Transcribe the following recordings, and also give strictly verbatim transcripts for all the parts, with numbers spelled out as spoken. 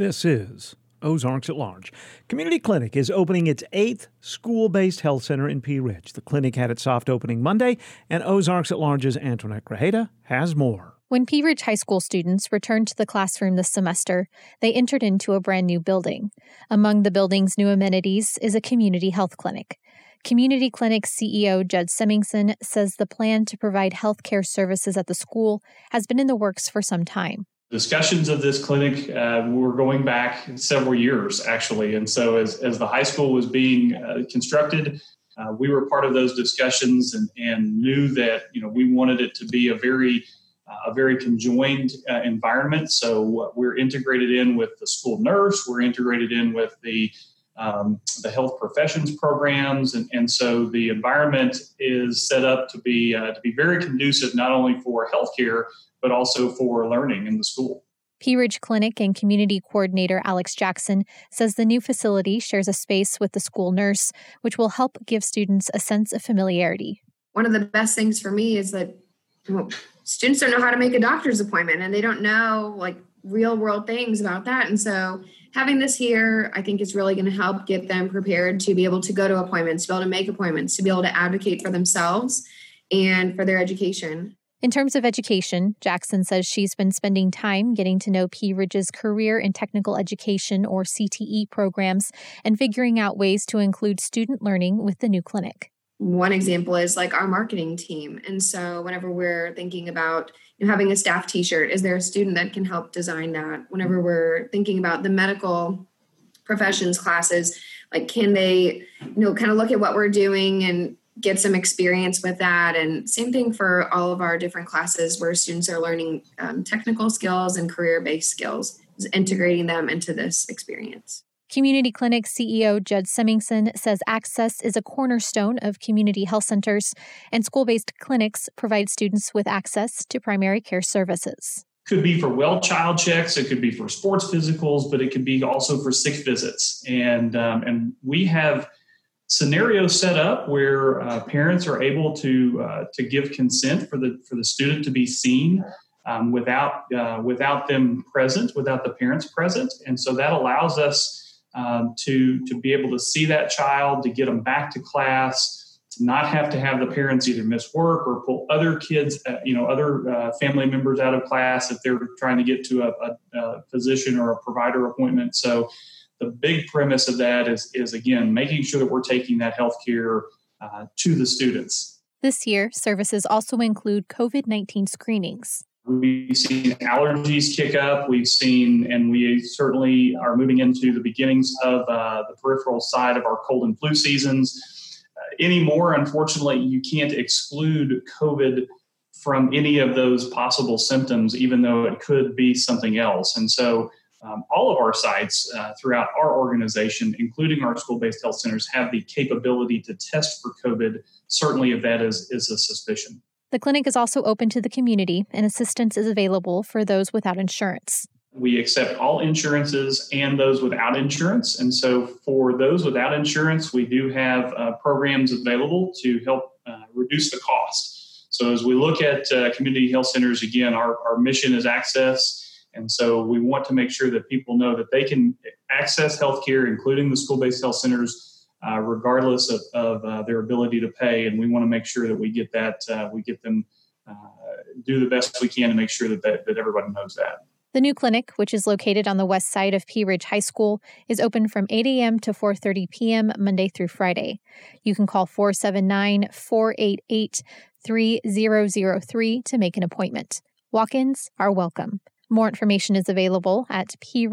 This is Ozarks at Large. Community Clinic is opening its eighth school-based health center in Pea Ridge. The clinic had its soft opening Monday, and Ozarks at Large's Antoinette Grajeda has more. When Pea Ridge High School students returned to the classroom this semester, they entered into a brand new building. Among the building's new amenities is a community health clinic. Community Clinic C E O Judd Semmingson says the plan to provide health care services at the school has been in the works for some time. Discussions of this clinic uh, were going back several years, actually. And so as, as the high school was being uh, constructed, uh, we were part of those discussions and, and knew that, you know, we wanted it to be a very, uh, a very conjoined uh, environment. So uh, we're integrated in with the school nurse, we're integrated in with the um, the health professions programs. And, and so the environment is set up to be, uh, to be very conducive, not only for healthcare, but also for learning in the school. Pea Ridge Clinic and Community Coordinator Alex Jackson says the new facility shares a space with the school nurse, which will help give students a sense of familiarity. One of the best things for me is that well, students don't know how to make a doctor's appointment, and they don't know like real world things about that. And so having this here, I think is really going to help get them prepared to be able to go to appointments, to be able to make appointments, to be able to advocate for themselves and for their education. In terms of education, Jackson says she's been spending time getting to know Pea Ridge's Career and Technical Education, or C T E, programs and figuring out ways to include student learning with the new clinic. One example is like our marketing team. And so whenever we're thinking about you know, having a staff t-shirt, is there a student that can help design that? Whenever we're thinking about the medical professions classes, like can they, you know, kind of look at what we're doing and get some experience with that. And same thing for all of our different classes where students are learning um, technical skills and career-based skills, is integrating them into this experience. Community Clinic C E O Judd Semmingson says access is a cornerstone of community health centers, and school-based clinics provide students with access to primary care services. Could be for well child checks, it could be for sports physicals, but it could be also for sick visits. And, um, and we have scenarios set up where uh, parents are able to uh, to give consent for the for the student to be seen um, without uh, without them present, without the parents present, and so that allows us um, to to be able to see that child, to get them back to class, to not have to have the parents either miss work or pull other kids, uh, you know, other uh, family members out of class if they're trying to get to a, a, a physician or a provider appointment. So the big premise of that is, is again, making sure that we're taking that health care uh, to the students. This year, services also include covid nineteen screenings. We've seen allergies kick up. We've seen, and we certainly are moving into the beginnings of uh, the peripheral side of our cold and flu seasons. Uh, anymore, unfortunately, you can't exclude COVID from any of those possible symptoms, even though it could be something else. And so Um, all of our sites uh, throughout our organization, including our school-based health centers, have the capability to test for COVID, certainly if that is, is a suspicion. The clinic is also open to the community, and assistance is available for those without insurance. We accept all insurances and those without insurance. And so for those without insurance, we do have uh, programs available to help uh, reduce the cost. So as we look at uh, community health centers, again, our, our mission is access. And so we want to make sure that people know that they can access healthcare, including the school-based health centers, uh, regardless of, of uh, their ability to pay. And we want to make sure that we get that, uh, we get them, uh, do the best we can to make sure that, that that everybody knows that. The new clinic, which is located on the west side of Pea Ridge High School, is open from eight a.m. to four thirty p.m. Monday through Friday. You can call four seven nine, four eight eight, three zero zero three to make an appointment. Walk-ins are welcome. More information is available at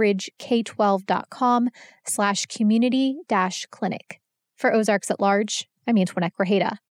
pearidgek12.com slash community dash clinic. For Ozarks at Large, I'm Antoinette Grajeda.